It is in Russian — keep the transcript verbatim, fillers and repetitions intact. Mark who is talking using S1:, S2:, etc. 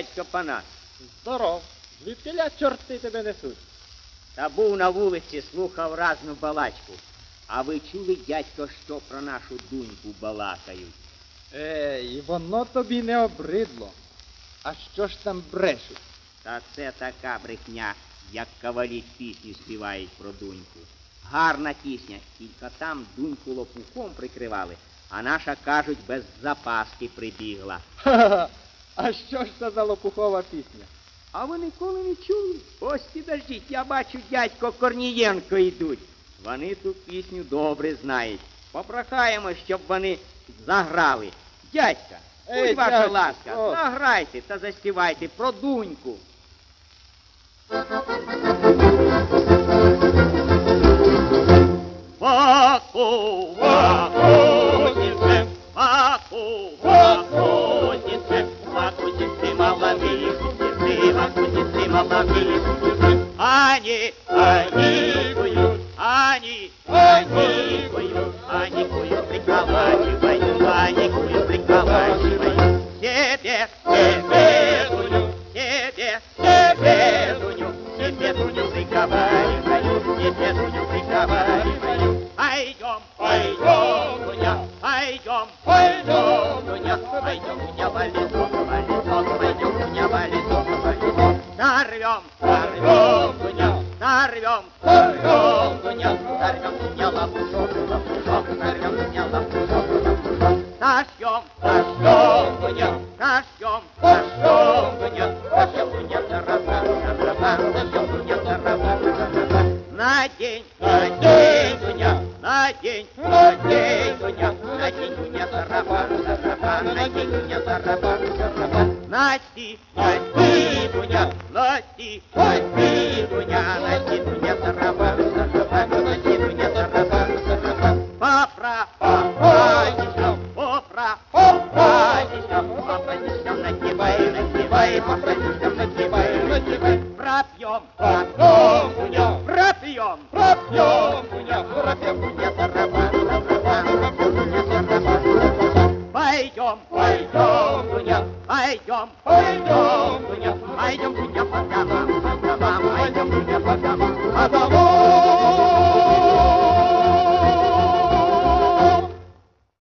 S1: дядько Панас?
S2: Здоров. Звідкиля чорти тебе несуть?
S1: Та був на вулиці, слухав разну балачку. А ви чули, дядько, що про нашу дуньку балакають?
S2: Ей, воно тобі не обридло. А що ж там брешуть?
S1: Та це така брехня, як кавалі пісні співають про дуньку. Гарна пісня, тільки там дуньку лопухом прикривали, а наша, кажуть, без запаски прибігла.
S2: Ха-ха-ха! А що ж це за лопухова пісня?
S1: А ви ніколи не чули? Ось підождіть, я бачу, дядько Корнієнко йдуть. Вони ту пісню добре знають. Попрохаємо, щоб вони заграли. Дядька,
S2: Ей,
S1: будь ваша
S2: дядько,
S1: ласка,
S2: о.
S1: заграйте та заспівайте про дуньку. Ваку, вакусице, ваку, вакусице, вакусице, молодые кусицы, вакусице, молодые кусицы. Они, они куют, они, они куют, они куют, приколачивают, они куют, приколачивают. Себе, себе дуню, себе, себе дуню, себе дуню приговариваю, себе дуню приговариваю. Пойдем, пойдем, Дуня, пойдем, пойдем, Дуня, пойдем, Дуня, вализон, вализон, пойдем, Дуня, вализон, вализон. Сорвем, сорвем, Дуня, сорвем, сорвем, Дуня, сорвем, Дуня, лопушок, лопушок, сорвем, Дуня, лопушок, лопушок. Сошьем, сошьем, Дуня, сошьем, сошьем, Дуня, сошьем, Дуня, тарабан, тарабан, сошьем, Дуня, тарабан, тарабан. Надень, надень, Дуня, надень, надень, Дуня, надень, Дуня, тарабан, тарабан, надень, Дуня, тарабан, тарабан. Носи, носи, Дуня, носи, носи, Дуня, носи, Дуня, тарабан, тарабан, носи, Дуня, тарабан, тарабан. Попра, попра, попра, попра, попра, надевай, надевай, попра, надевай, надевай. Пропьем, пропьем, Дуня, пропьем, пропьем, Дуня, пропьем, Дуня, тарабан, тарабан, пропьем, Дуня, тарабан, тарабан. Пойдем, пойдем, Дуня, пойдем, пойдем, Дуня, пойдем, Дуня, по домам, по домам, пойдем, Дуня, по домам, по домам.